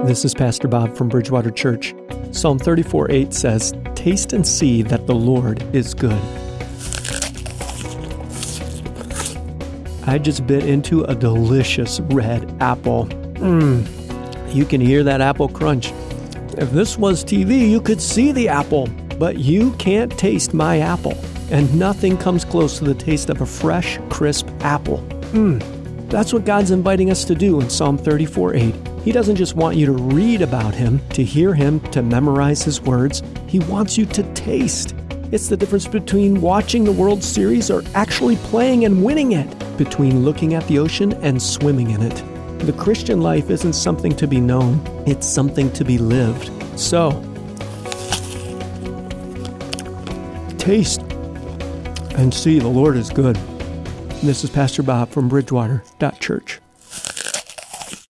This is Pastor Bob from Bridgewater Church. Psalm 34:8 says, "Taste and see that the Lord is good." I just bit into a delicious red apple. You can hear that apple crunch. If this was TV, you could see the apple, but you can't taste my apple. And nothing comes close to the taste of a fresh, crisp apple. That's what God's inviting us to do in Psalm 34:8. He doesn't just want you to read about Him, to hear Him, to memorize His words. He wants you to taste. It's the difference between watching the World Series or actually playing and winning it, between looking at the ocean and swimming in it. The Christian life isn't something to be known, it's something to be lived. So, taste and see the Lord is good. This is Pastor Bob from Bridgewater.Church.